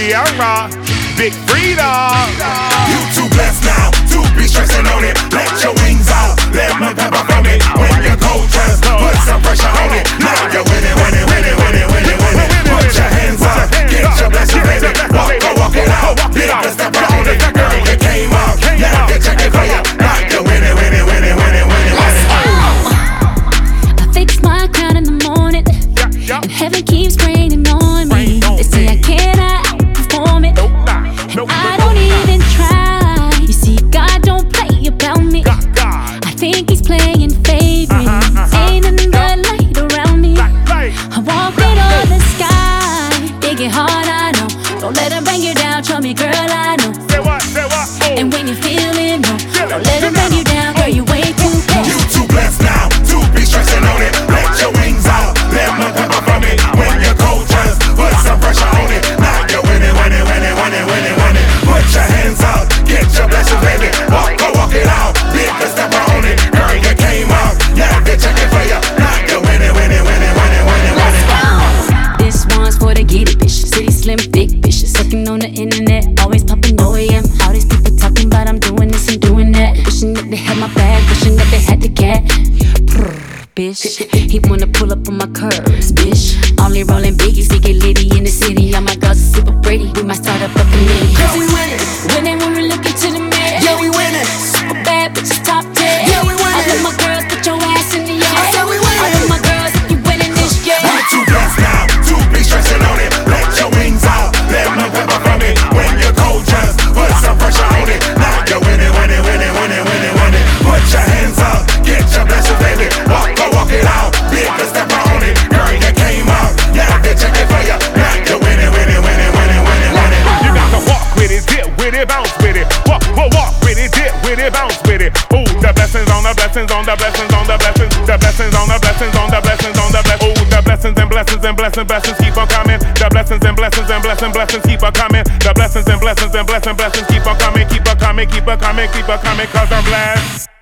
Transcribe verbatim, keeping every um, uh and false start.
Rihanna, Big Freedom. You too blessed now to be stressing on it. Let your wings out, lemon pepper from it. When you're cold, just put some pressure on it. Now you're winning, winning, winning, winning, winning, winning. Put your hands up, get your blessing, baby. Walk, go, walk it out. Big the step on it. Girl, you came up, now get your for you. Now you're winning, winning, winning, winning, winning, winning. I fix my crown in the morning, and heaven keeps raining on me. They say I cannot outperform it. I don't even try. You see, God don't play about me. I think He's playing favorites. Ain't nothing but light around me. I walk it on the sky. They get hard, I know. Don't let them bring you down. Show me, girl, I know. And when you're feeling low, don't let them bring you down. Girl, you way too close. You too blessed now to be stressing on it. Let your wings out, lemon pepper from it. When you're cold, just put some pressure on it. Now you're winning, winning, winning, winning, winning, winning. Put your hands up, get your blessings, baby. Walk, go, walk it out. Big the stepper on it. Girl, you came up, now they're checking for you. Now you're winning, winning, winning, winning, winning, winning. This one's for the get it bitches. City slim, thick bitches. Sucking on the internet, always popping O E M. All these people talking about I'm doing this and doing that. Wishing that they had my bag, wishing that they had the cat. Prrr, bitch, he wanna pull up on my curves, bitch. Only rolling biggies, he get litty in the city. All my girls are super pretty, we might start up a committee. Yeah, we winning. Winning when we look into the mirror. Yeah, we winning. Super bad bitches, top ten. Yeah, we winning. All of my girls, put your ass in the air. I said we winning. All of my girls, you winning this year. We're too blessed now to be stressing on it. Let your wings out, lemon pepper from it. When you're cold, just put some pressure on it. Now you're winning, winning, winning, winning, winning, winning. Put your hands up, get your blessings, baby. Walk, go, walk it out. Big the stepper on it. Girl, you came up, now they're checking for you. Now you're winning, winning, winning, winning, winning, winning. You got to walk with it, dip with it, bounce with it. Walk, walk, walk with it, dip with it, bounce with it. Ooh, the blessings on the blessings on the blessings on the blessings. The blessings on the blessings on the blessings on the blessings. Ooh, the blessings and blessings and blessings, blessings keep on coming. The blessings and blessings and blessings, blessings keep on coming. The blessings and blessings and blessings, blessings keep on coming, keep on coming, keep on coming, keep on coming, cause I'm blessed.